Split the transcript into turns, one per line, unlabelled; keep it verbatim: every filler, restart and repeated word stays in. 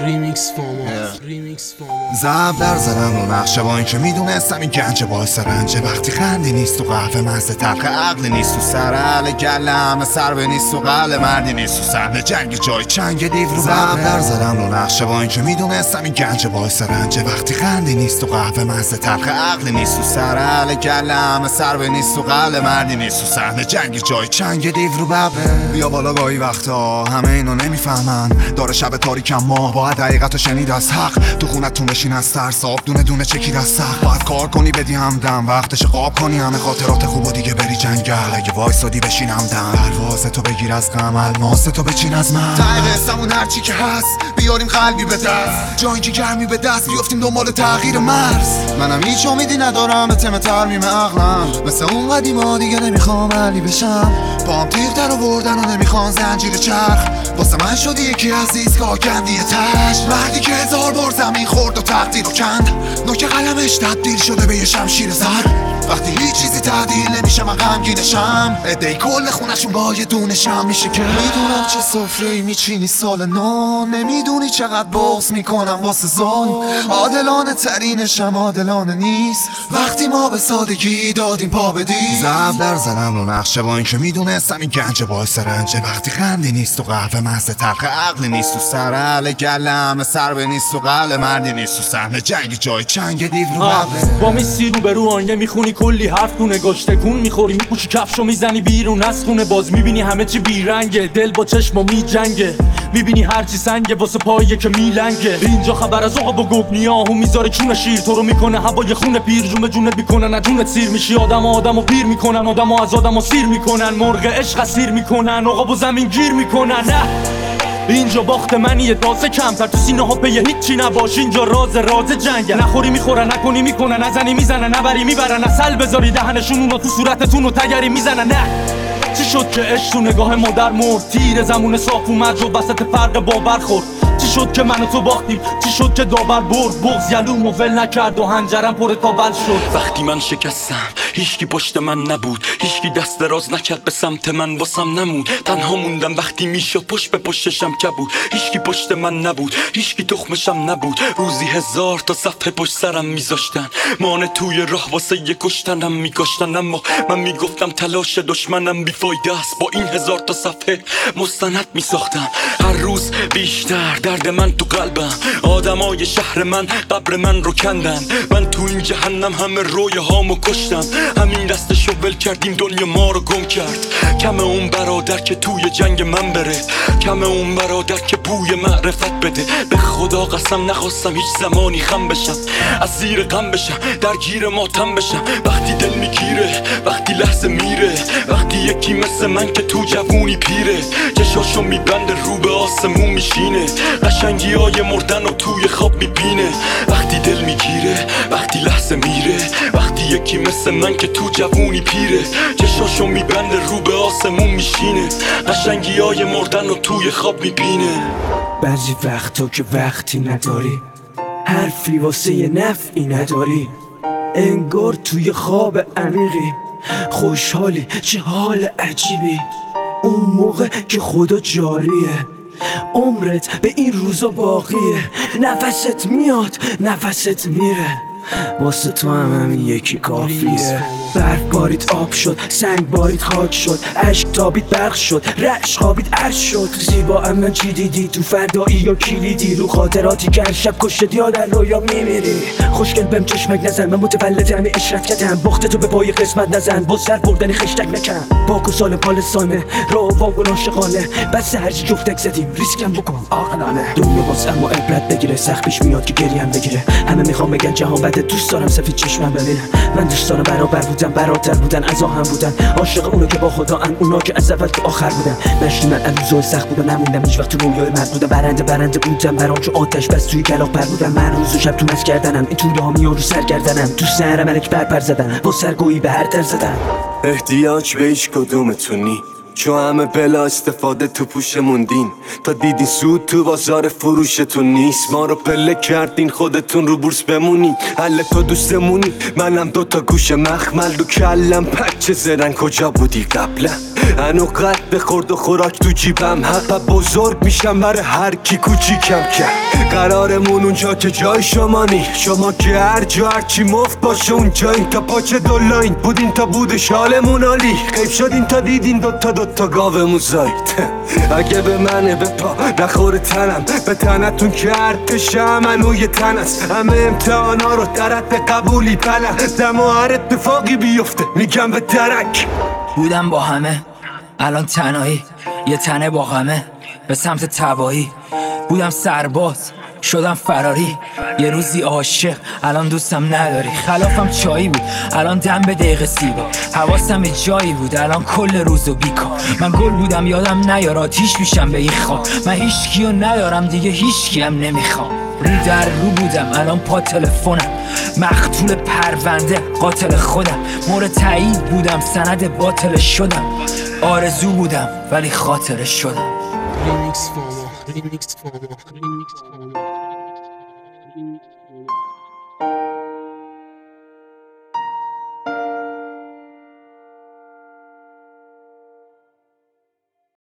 ریمیکس فاماس ریمیکس فاماس
زب در زدم رو نقشه با این که میدونستم این گنج باعث رنجه. وقتی خندی نیست تو قهوه مزه تلخ عقل نیست تو سر اهل گله همه سر به نیست تو قهل مردی نیست تو صحنه جنگ جای چنگ دیو رو زب در زدم رو نقشه با این که میدونستم این گنج باعث رنجه. وقتی خندی نیست تو قهوه مزه تلخ عقل نیست تو سر اهل گله همه سر به نیست تو قهل مردی نیست تو صحنه جنگ جای چنگ دیو رو ببه. بیا بالا گاهی وقتا همه اینو نمیفهمن، داره شب تاریکم ما باید حقیقتو شنید از حق. تو خونتون بشین از ترس آب دونه دونه چکید از سخت. باید کار کنی بدی همدم وقتش قاب کنی همه خاطرات خوب و دیگه بری جنگل. اگه وایسادی بشین همدم پرواز تو بگیر از غم الماس تو بچین از من. ته قصمون هرچی که هست بیاریم قلبی به دست، جایی که گرمی به دست بیافتیم دنبال تغییر مرز. منم هیچ امیدی ندارم به تم ترمیم عقلم، مثل اون قدیما دیگه نمیخوام علی بشم. پام تیغ در آوردن و نمیخوان زنجیر چرخ، واسه من شدی یکی از ایستگاه گندی تش. مردی که هزار بار زمین خورد و تقدیر رو کند، نوک قلمش تبدیل شده به یه شمشیر زر. وقتی هیچ چیزی تعدیل نمیشه من غمگینشم، ادهی کل خونشون با یه دونه شم میشه که میدونم چه سفره‌ای میچینی سال نو، نمیدونی چقدر بغض میکنم واسه ظلم. عادلانه ترینشم عادلانه نیست وقتی ما به سادگی دادیم پا بدی. زب در زدم رو نقشه با این که میدونستم این گنج باعث رنجه. وقتی خندی نیست تو قهوه مزه تلخ عقل نیست تو سر اهل گله همه سر به نیست تو قهل مردی نیست تو صحنه جنگ جای چنگ دیو رو ببه.
با میسی رو به رو آینه میخونی کلی حرف تو نگاش تکون میخوری، میپوشی کفشو میزنی بیرون از خونه، باز میبینی همه چی بیرنگه، دل با چشم و میجنگه، میبینی هرچی سنگه واسه پاییه که میلنگه. اینجا خبر از عقب و گگنیاهو میذاره چون شیر، تو رو میکنه هوای خون پیر، جون به جونت میکنن جونت سیر میشی. آدم آدمو پیر میکنن، آدمو از آدمو سیر میکنن، مرغ عشق اسیر میکنن، عقب و زمین گیر میکنن. نه اینجا باخت منیه داسه کمتر، تو سینه ها پیه هیچی نباش، اینجا راز راز جنگه. نخوری میخورن، نکنی میکنن، نزنی میزنن، نبری میبرن، اصل بذاری دهنشون اونو تو صورتتون و تگری میزنن. نه چی شد که عشق تو نگاه مادر مرد، تیر زمون صاف اومد رو وسط فرق باور خورد. چی شد که من و تو باختیم، چی شد که داور برد، بغض یلومو ول نکرد و هنجرم پر تابل شد.
وقتی من شکستم هیچکی پشت من نبود، هیچکی دست دراز نکرد به سمت من، واسم نمود. تنها موندم وقتی میشد پشت به پشتشم کبود، هیچکی پشت من نبود، هیچکی تخمشم نبود. روزی هزار تا صفحه پشت سرم میذاشتن، مانه توی راه واسه یه کشتنم میگاشتن. اما من میگفتم تلاش دشمنم بیفایده است، با این هزار تا صفحه مستند میساختم. هر روز بیشتر درد من تو قلبم، آدمای شهر من قبر من رو کندن. من تو این جهنم همه رویه هامو کشتم، همین دستشو ول کردیم دنیا ما رو گم کرد. کم اون برادر که توی جنگ من بره، کم اون برادر که بوی معرفت بده. به خدا قسم نخواستم هیچ زمانی خم بشم، از زیر غم بشم، درگیر ماتم بشم. وقتی دل میگیره، وقتی لحظه میره، وقتی یکی مثل من که تو جوونی پیره، چشاشو میبنده رو به آسمون میشینه، قشنگی های مردن و توی خواب میبینه. وقتی دل میگیره، وقتی لحظه میره، وقتی یکی مثل من که تو جوونی پیره، چشاشو میبنده رو به آسمون میشینه، قشنگی های مردن و توی خواب میبینه.
بعضی وقتا که وقتی نداری، حرفی واسه یه نفعی نداری، انگار توی خواب عمیقی، خوشحالی چه حال عجیبی. اون موقع که خدا جاریه، عمرت به این روزا باقیه، نفست میاد نفست میره، واسه تو هم همین یکی کافیه. برف بارید آب شد، سنگ بارید خاک شد، عشق تابید برق شد، رعش خوابید عرش شد. زیبا اما چی دیدی تو فردایی یا کلیدی، رو خاطراتی که هر شب کشت یا در رویا میمیری. خوشگل بهم چشمک نزن، من متولد همه اشرت کردم، بخت تو به پای قسمت نزن، با سر بردن خشتک نکن. باک و سال پال سانه، رو واگن عاشقانه، بس هرچی جفتک زدیم ریسکم بکن عاقلانه. دنیا باز اما عبرت بگیره، سخت پیش میاد که گریم بگیره. همه میخوام بگن جهان بده، دوست دارم سفید چشمم ببینم. من دوست دارم برابر بودن، براتر بودن، از آهم بودن، عاشق اونو که با خدا ان، اونا که از اول تا آخر بودن. نشتی من روزای سخت بودم، نموندم هیچ وقت تو رویای مرد بودم. برنده برنده بودم، برام چو آتش بس توی کلاغ پر بودم. من روز و شب تو مس کردنم، این طول هامی رو سرگردنم، تو سر ملک بر پر زدن، با سرگویی به هر در زدن.
احتیاج به هیچ کدومتونی، چو همه بلا استفاده تو پوش موندین تا دیدین سود تو بازار فروشتون نیست ما رو پله کردین خودتون رو بورس بمونین حل تو دوستمونی منم دوتا گوش مخمل دو کلم پچه زرن کجا بودی قبلا هنو قد خورد و خوراک تو جیبم حقا بزرگ میشم برای هر کی کوچیکم کرد قرارمون اونجا که جای شما نی شما که هر جا هرچی مفت باشه اونجا این تا پاچه دولاین بودین تا بود شالمون عالی غیب شدین تا دیدین دوتا دوتا گاومون زاید اگه به منه به پا نخور تنم به تنتون که ارتش منوی تن است همه امتحانا رو در حد قبولی بلد دم و هر اتفاقی بیفته میگم به درک
بودم با همه الان تنهایی یه تنه با غمه به سمت تباهی بودم سرباز شدم فراری یه روزی عاشق الان دوستم نداری خلافم چایی بود الان دم به دقیقه سیگار حواسم به جایی بود الان کل روزو بیکار من گل بودم یادم نیار آتیش میشم به این خواب من هیچکیو ندارم دیگه هیچکیم نمیخوام رو در رو بودم الان پا تلفنم مقتول پرونده قاتل خودم مورد تایید بودم سند باطل شدم آرزو بودم ولی خاطره شدم
Remix Fama, Remix Fama, Remix Fama.